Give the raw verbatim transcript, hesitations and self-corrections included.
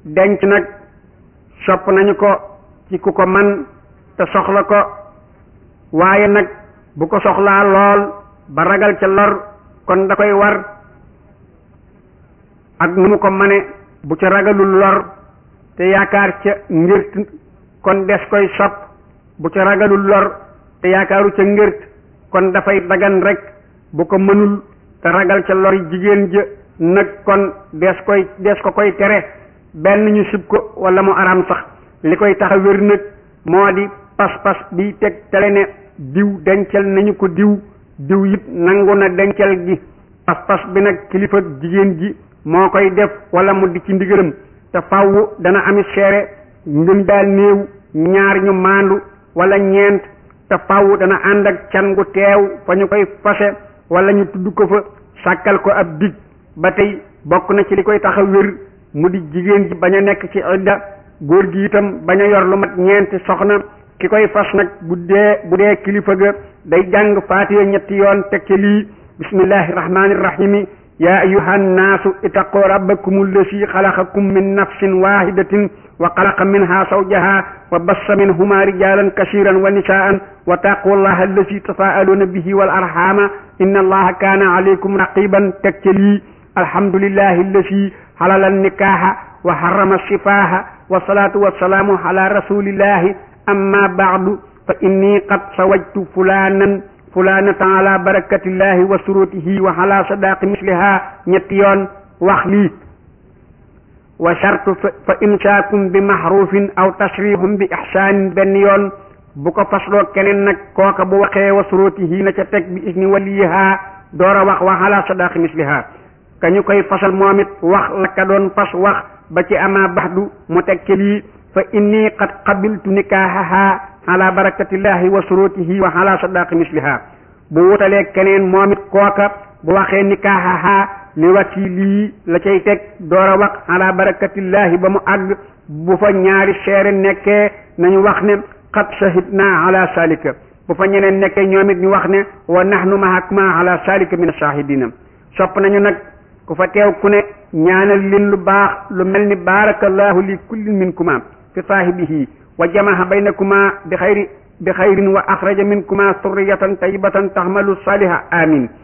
denc nag sopp nañu ko ci ku ko man te soxla ko waaye nag bu ko soxlaa lool ba ragal ca lor kon da koy war ak nu mu ko mane bu ca ragalul lor te yaakaar ca ngërt kon des koy sopp bu ca ragalul lor te yaakaaru ca ngërt kon dafay dagan rek bu ko mënul te ragal ca lori jigéen ja nag kon des koy des ko koy tere benn ñu sib ko wala mu araam sax li koy tax a wér nag moo di pas-pas bi teg tele ne diw dencal nañu ko diw diw yit nangu na dencal gi pas-pas bi nag kilifa jigéen ji moo koy def wala mu di ci ndigalam te faww dana amit seere ngën daal néew ñaar ñu maandu wala ñeent te faww dana ànd ak can gu teew fa ñu koy fase wala ñu tudd ko fa sàkkal ko ab dig ba tey bokk na ci li koy tax a wér mu di jigéen ji bañ a nekk ci idda góor gi itam bañ a yor lu mat ñeenti soxna ki koy fas nag bu dee bu dee kilifa ga day jàng faatiha ñetti yoon teg ci lii bismillahi rahmani rahimi ya ayuha nnaasu itaqu rabbakum allasi xalaqakum min nafsin wahidatin wa xalaqa minha zawjaha wa bassa minhuma rijalan kasiran wa nisaan wa taqu allaha allasi tasaaluna bihi wal arhama inna allaha kana alaykum raqiban teg ci lii alhamdulillahi allasi halala nikaha wa harrama sifaha wa salatu wa salaamu ala rasulillahi amma ba'du fa inni qad sawajtu fulanan fulanatan ala barakatillahi wa surutihi wa ala sadaqi misliha ñetti yoon wax lii wa shartu fa imsaakum bi mahrufin aw tasrihum bi ihsanin benn yoon bu ko fasloo keneen nag kooka bu waxee wa surutihi na ca teg bi isni waliha door a wax wa ala sadaqi misliha kañu koy fasal moom it wax la ka doon fas wax ba ci ama baxdu mu teg ci lii fa inni qad qabiltu nikahaha ala barakatillahi wa surutihi wa ala sadaqi misliha bu wutalee keneen moom it kooka bu waxee nikahaha li wati lii la cay teg door a wax ala barakatillahi ba mu àgg bu fa ñaari seere nekkee nañu wax ne qad shahidna ala salika bu fa ñeneen nekkee ñoom it ñu wax ne wa nahnu mahakuma ala salika min ashahidina sopp nañu nag ku fa teew ku ne ñaanal leen lu baax lu mel ni barakallahu li kullin minkuma fi saahibihi wa jamaha baynakuma bi xayri bi xayrin wa axraja minkuma surriyatan tayyibatan tahmalu saliha amin